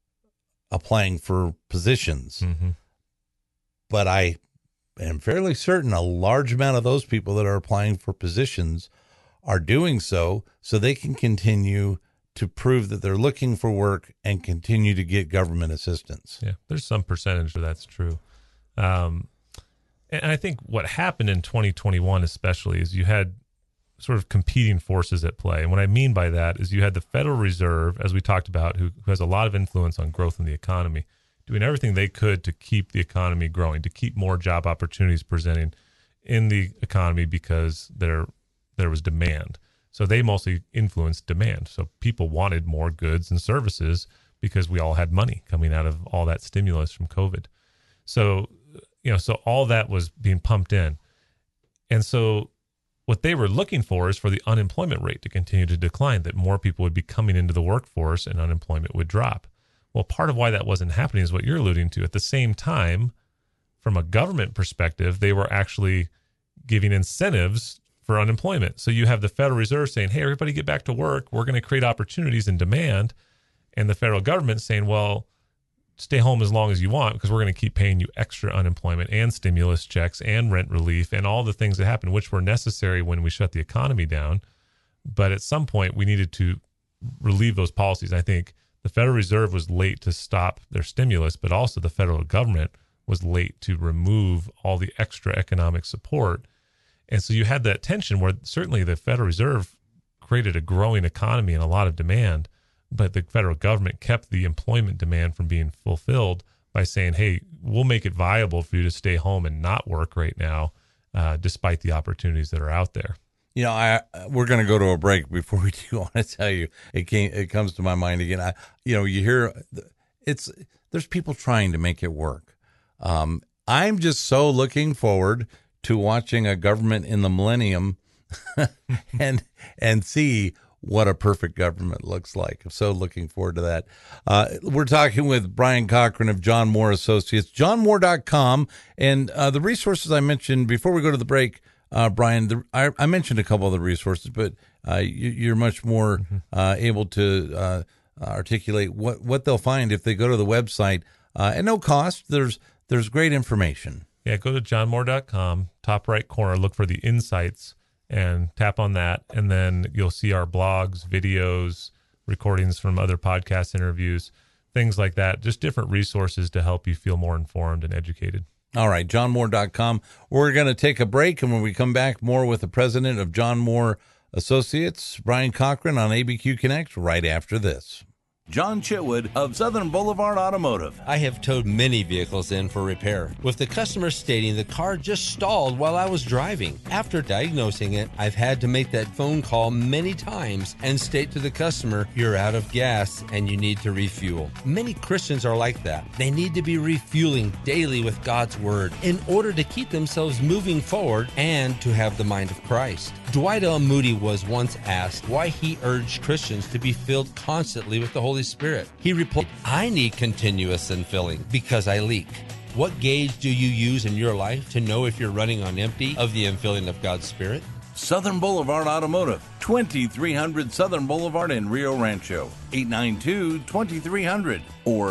applying for positions. Mm-hmm. But I am fairly certain a large amount of those people that are applying for positions are doing so they can continue to prove that they're looking for work and continue to get government assistance. Yeah, there's some percentage where that's true. And I think what happened in 2021 especially is you had sort of competing forces at play. And what I mean by that is you had the Federal Reserve, as we talked about, who has a lot of influence on growth in the economy, doing everything they could to keep the economy growing, to keep more job opportunities presenting in the economy because there was demand. So they mostly influenced demand. So people wanted more goods and services because we all had money coming out of all that stimulus from COVID. So, so all that was being pumped in. And so what they were looking for is for the unemployment rate to continue to decline, that more people would be coming into the workforce and unemployment would drop. Well, part of why that wasn't happening is what you're alluding to. At the same time, from a government perspective, they were actually giving incentives for unemployment. So you have the Federal Reserve saying, hey, everybody get back to work. We're going to create opportunities and demand. And the federal government saying, well, stay home as long as you want because we're going to keep paying you extra unemployment and stimulus checks and rent relief and all the things that happened, which were necessary when we shut the economy down. But at some point, we needed to relieve those policies. I think the Federal Reserve was late to stop their stimulus, but also the federal government was late to remove all the extra economic support. And so you had that tension where certainly the Federal Reserve created a growing economy and a lot of demand, but the federal government kept the employment demand from being fulfilled by saying, hey, we'll make it viable for you to stay home and not work right now, despite the opportunities that are out there. We're going to go to a break. Before we do, I want to tell you, it comes to my mind again. You hear there's people trying to make it work. I'm just so looking forward to watching a government in the millennium and see what a perfect government looks like. I'm so looking forward to that. We're talking with Brian Cochran of John Moore Associates, johnmoore.com. And the resources I mentioned before we go to the break, Brian, I mentioned a couple of the resources, but you're much more able to articulate what they'll find if they go to the website. At no cost, there's great information. Yeah, go to johnmoore.com, top right corner, look for the insights and tap on that. And then you'll see our blogs, videos, recordings from other podcast interviews, things like that, just different resources to help you feel more informed and educated. All right, johnmoore.com. We're going to take a break, and when we come back, more with the president of John Moore Associates, Brian Cochran, on ABQ Connect right after this. John Chitwood of Southern Boulevard Automotive. I have towed many vehicles in for repair, with the customer stating the car just stalled while I was driving. After diagnosing it, I've had to make that phone call many times and state to the customer, you're out of gas and you need to refuel. Many Christians are like that. They need to be refueling daily with God's Word in order to keep themselves moving forward and to have the mind of Christ. Dwight L. Moody was once asked why he urged Christians to be filled constantly with the Holy Spirit. He replied, I need continuous infilling because I leak. What gauge do you use in your life to know if you're running on empty of the infilling of God's Spirit? Southern Boulevard Automotive, 2300 Southern Boulevard in Rio Rancho, 892-2300, or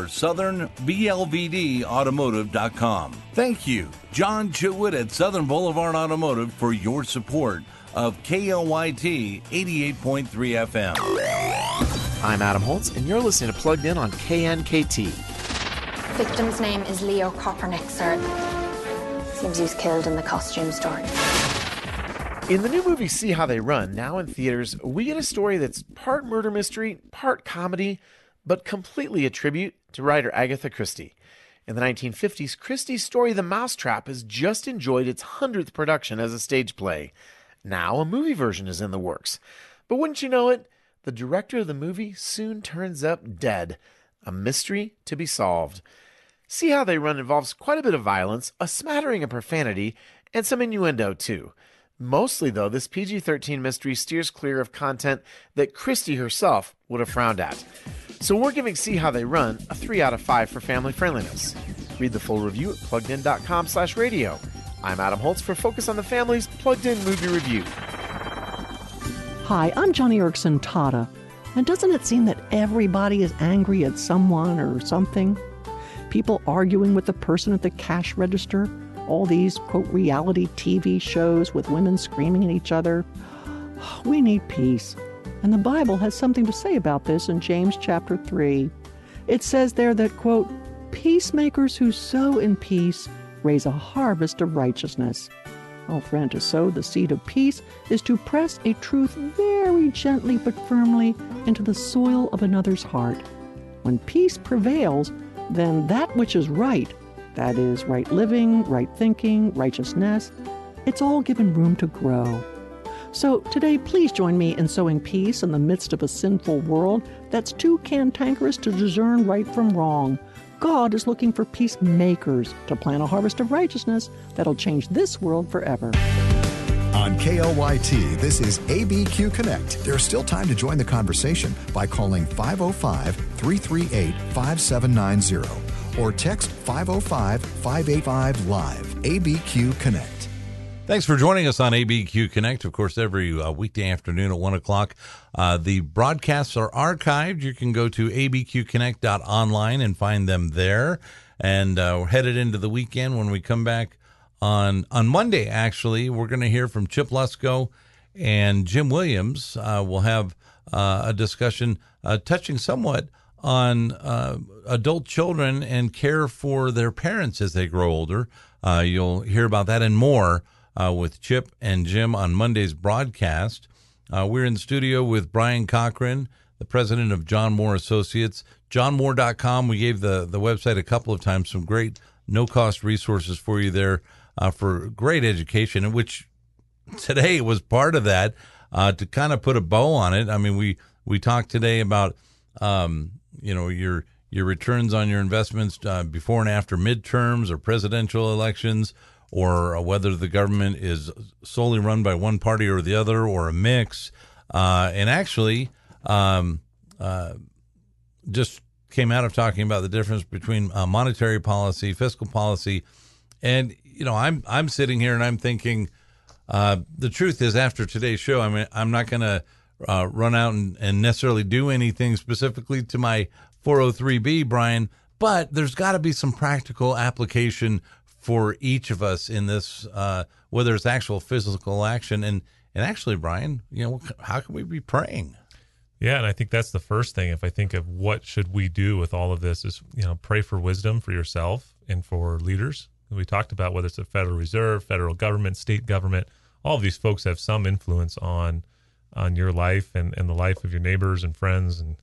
southernblvdautomotive.com. Thank you, John Chitwood at Southern Boulevard Automotive, for your support of KLYT 88.3 FM. I'm Adam Holtz, and you're listening to Plugged In on KNKT. Victim's name is Leo Kopernik, sir. Seems he was killed in the costume store. In the new movie See How They Run, now in theaters, we get a story that's part murder mystery, part comedy, but completely a tribute to writer Agatha Christie. In the 1950s, Christie's story The Mousetrap has just enjoyed its 100th production as a stage play. Now a movie version is in the works. But wouldn't you know it, the director of the movie soon turns up dead. A mystery to be solved. See How They Run involves quite a bit of violence, a smattering of profanity, and some innuendo too. Mostly, though, this PG-13 mystery steers clear of content that Christie herself would have frowned at. So we're giving See How They Run a 3 out of 5 for family friendliness. Read the full review at pluggedin.com/radio. I'm Adam Holtz for Focus on the Family's Plugged In Movie Review. Hi, I'm Johnny Erickson Tata. And doesn't it seem that everybody is angry at someone or something? People arguing with the person at the cash register, all these, quote, reality TV shows with women screaming at each other. We need peace. And the Bible has something to say about this in James chapter 3. It says there that, quote, peacemakers who sow in peace raise a harvest of righteousness. Oh, friend, to sow the seed of peace is to press a truth very gently but firmly into the soil of another's heart. When peace prevails, then that which is right, that is, right living, right thinking, righteousness, it's all given room to grow. So today, please join me in sowing peace in the midst of a sinful world that's too cantankerous to discern right from wrong. God is looking for peacemakers to plant a harvest of righteousness that'll change this world forever. On KLYT, this is ABQ Connect. There's still time to join the conversation by calling 505-338-5790 or text 505-585-LIVE. ABQ Connect. Thanks for joining us on ABQ Connect. Of course, every weekday afternoon at 1 o'clock. The broadcasts are archived. You can go to abqconnect.online and find them there. And we're headed into the weekend. When we come back on Monday, actually, we're going to hear from Chip Lusko and Jim Williams. We'll have a discussion touching somewhat on adult children and care for their parents as they grow older. You'll hear about that and more with Chip and Jim on Monday's broadcast. We're in the studio with Brian Cochran, the president of John Moore Associates. JohnMoore.com. We gave the website a couple of times, some great no-cost resources for you there for great education, which today was part of that, to kind of put a bow on it. I mean, we talked today about, your returns on your investments before and after midterms or presidential elections, or whether the government is solely run by one party or the other, or a mix. And actually, just came out of talking about the difference between monetary policy, fiscal policy, and I'm sitting here and I'm thinking, the truth is, after today's show, I mean, I'm not going to run out and necessarily do anything specifically to my 403B, Brian, but there's got to be some practical application for each of us in this, whether it's actual physical action. And actually, Brian, how can we be praying? Yeah, and I think that's the first thing. If I think of what should we do with all of this is, pray for wisdom for yourself and for leaders. We talked about whether it's the Federal Reserve, federal government, state government, all of these folks have some influence on your life and the life of your neighbors and friends. And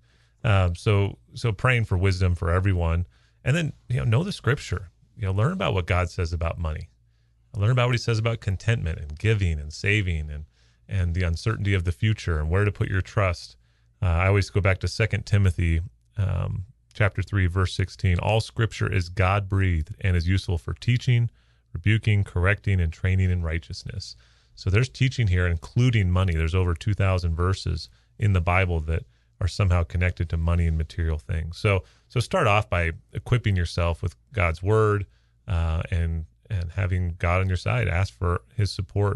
so praying for wisdom for everyone. And then, know the scripture. Learn about what God says about money. Learn about what he says about contentment and giving and saving and the uncertainty of the future and where to put your trust. I always go back to 2 Timothy chapter 3, verse 16. All scripture is God-breathed and is useful for teaching, rebuking, correcting, and training in righteousness. So there's teaching here, including money. There's over 2,000 verses in the Bible that are somehow connected to money and material things. So start off by equipping yourself with God's word and having God on your side. Ask for his support.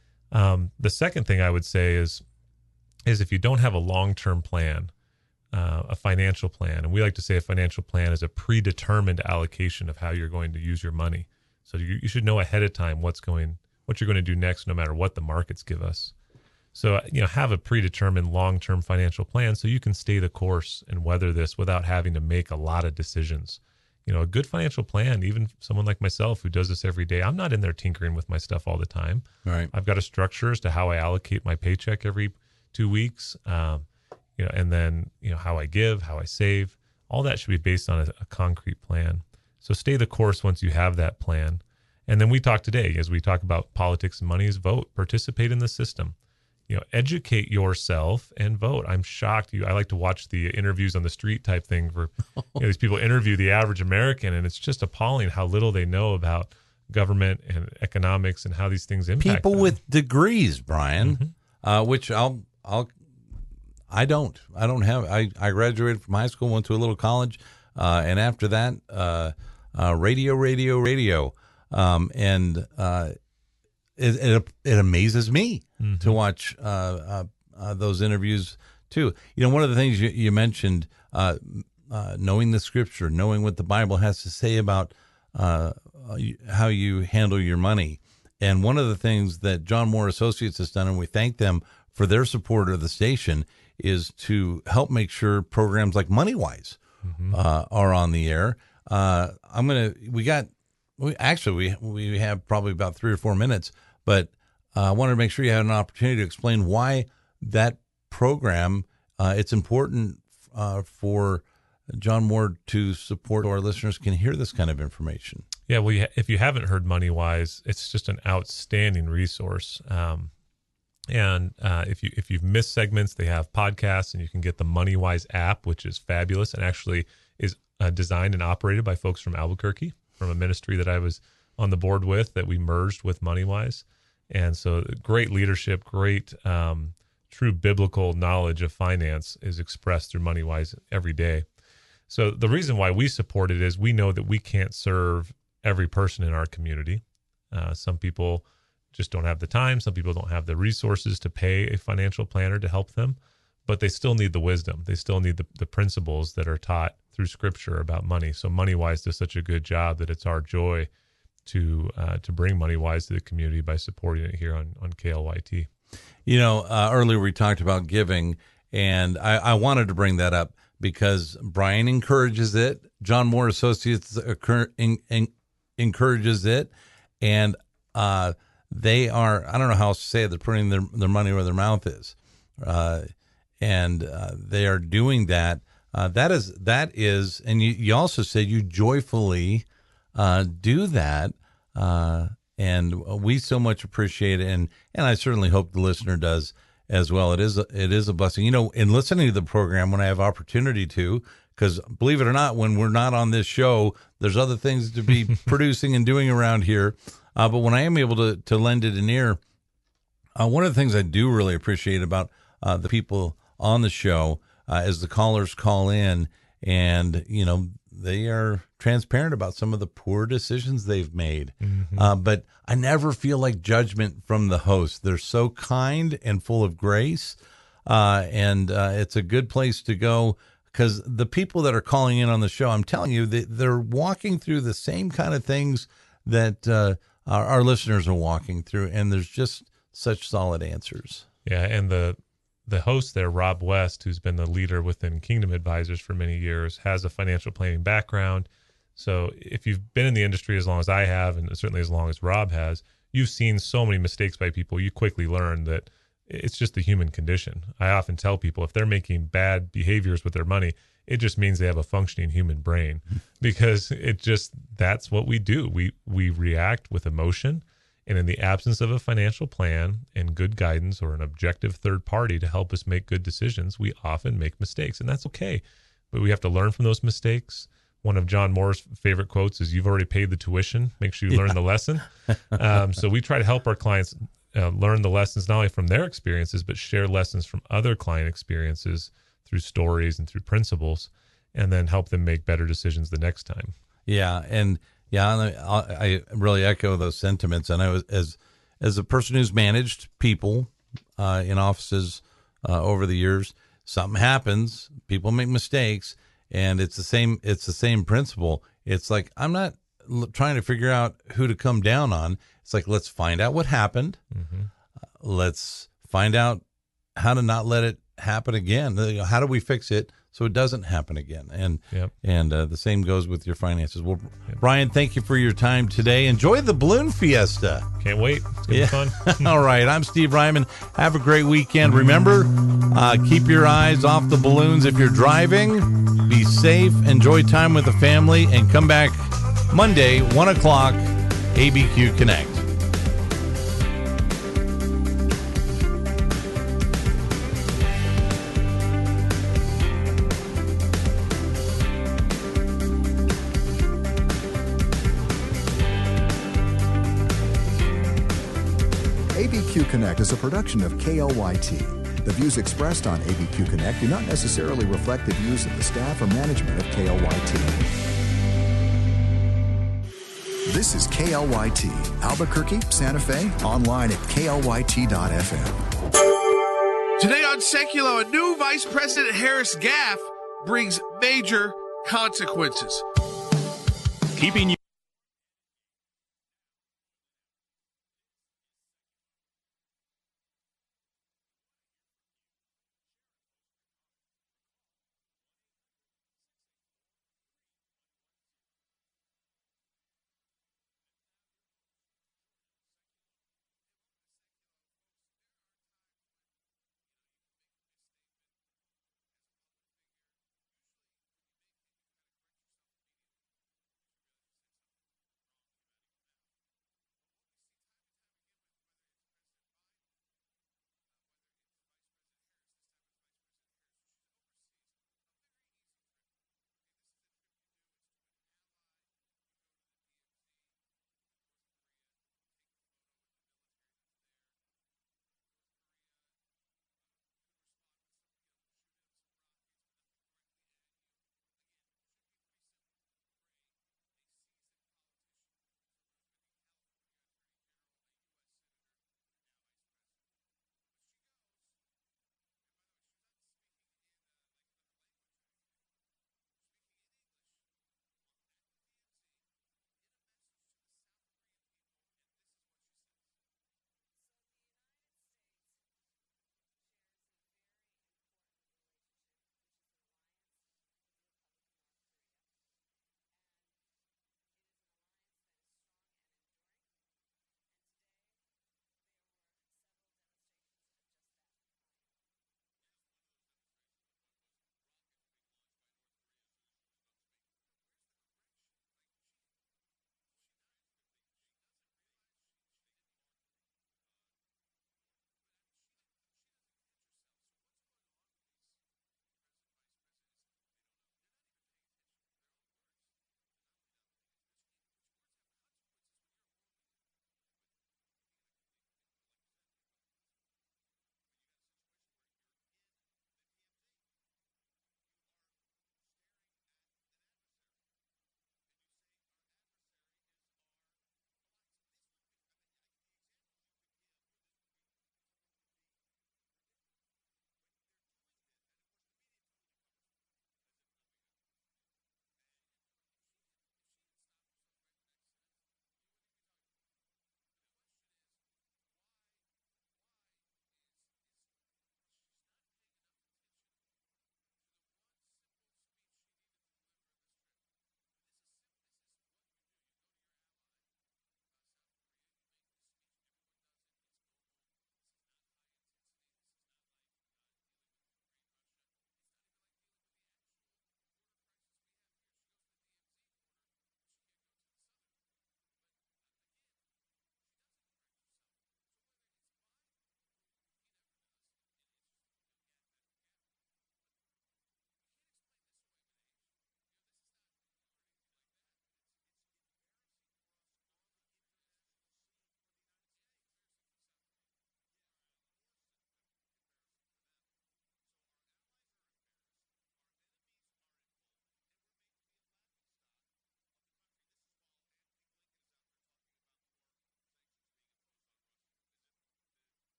The second thing I would say is if you don't have a long-term plan, a financial plan, and we like to say a financial plan is a predetermined allocation of how you're going to use your money. So you should know ahead of time what you're going to do next, no matter what the markets give us. So, have a predetermined long-term financial plan so you can stay the course and weather this without having to make a lot of decisions. A good financial plan, even someone like myself who does this every day, I'm not in there tinkering with my stuff all the time. Right. I've got a structure as to how I allocate my paycheck every 2 weeks, and then, how I give, how I save. All that should be based on a concrete plan. So stay the course once you have that plan. And then we talk today, as we talk about politics and money, is vote, participate in the system. Educate yourself and vote. I'm shocked. I like to watch the interviews on the street type thing where these people interview the average American, and it's just appalling how little they know about government and economics and how these things impact people them. with degrees, Brian, which I don't have. I graduated from high school, went to a little college, and after that, radio. It amazes me to watch those interviews too. One of the things you mentioned, knowing the Scripture, knowing what the Bible has to say about how you handle your money. And one of the things that John Moore Associates has done, and we thank them for their support of the station, is to help make sure programs like MoneyWise are on the air. We have probably about 3 or 4 minutes, but I wanted to make sure you had an opportunity to explain why that program, it's important for John Moore to support, so our listeners can hear this kind of information. Yeah, well, if you haven't heard MoneyWise, it's just an outstanding resource. If you've missed segments, they have podcasts, and you can get the MoneyWise app, which is fabulous and actually is designed and operated by folks from Albuquerque, from a ministry that I was on the board with that we merged with MoneyWise. And so great leadership, great true biblical knowledge of finance is expressed through MoneyWise every day. So the reason why we support it is we know that we can't serve every person in our community. Some people just don't have the time. Some people don't have the resources to pay a financial planner to help them, but they still need the wisdom. They still need the principles that are taught through Scripture about money. So MoneyWise does such a good job that it's our joy to bring MoneyWise to the community by supporting it here on KLYT. Earlier we talked about giving, and I wanted to bring that up because Brian encourages it. John Moore Associates encourages it, and they are, I don't know how else to say it, they're putting their money where their mouth is. And they are doing that. That is, and you also said you joyfully do that. And we so much appreciate it. And I certainly hope the listener does as well. It is a blessing. In listening to the program when I have opportunity to, because believe it or not, when we're not on this show, there's other things to be producing and doing around here. But when I am able to lend it an ear, one of the things I do really appreciate about the people on the show is the callers call in and, they are transparent about some of the poor decisions they've made. But I never feel like judgment from the host. They're so kind and full of grace. And it's a good place to go because the people that are calling in on the show, I'm telling you, they're walking through the same kind of things that our listeners are walking through. And there's just such solid answers. Yeah. And the host there, Rob West, who's been the leader within Kingdom Advisors for many years, has a financial planning background. So if you've been in the industry as long as I have, and certainly as long as Rob has, you've seen so many mistakes by people. You quickly learn that it's just the human condition. I often tell people if they're making bad behaviors with their money, it just means they have a functioning human brain because that's what we do. We react with emotion. And in the absence of a financial plan and good guidance or an objective third party to help us make good decisions, we often make mistakes, and that's okay. But we have to learn from those mistakes. One of John Moore's favorite quotes is, "You've already paid the tuition. Make sure you learn the lesson." So we try to help our clients learn the lessons, not only from their experiences, but share lessons from other client experiences through stories and through principles, and then help them make better decisions the next time. Yeah, and I really echo those sentiments. And I was, as a person who's managed people in offices over the years, something happens, people make mistakes, and it's the same principle. It's like, I'm not trying to figure out who to come down on. It's like, let's find out what happened. Let's find out how to not let it happen again. How do we fix it so it doesn't happen again? And the same goes with your finances. Well, Brian, thank you for your time today. Enjoy the balloon fiesta. Can't wait. It's going to be fun. All right. I'm Steve Ryman. Have a great weekend. Remember, keep your eyes off the balloons if you're driving. Be safe. Enjoy time with the family. And come back Monday, 1 o'clock, ABQ Connect. ABQ Connect is a production of KLYT. The views expressed on ABQ Connect do not necessarily reflect the views of the staff or management of KLYT. This is KLYT, Albuquerque, Santa Fe, online at KLYT.FM. Today on Seculo, a new Vice President Harris gaffe brings major consequences. Keeping you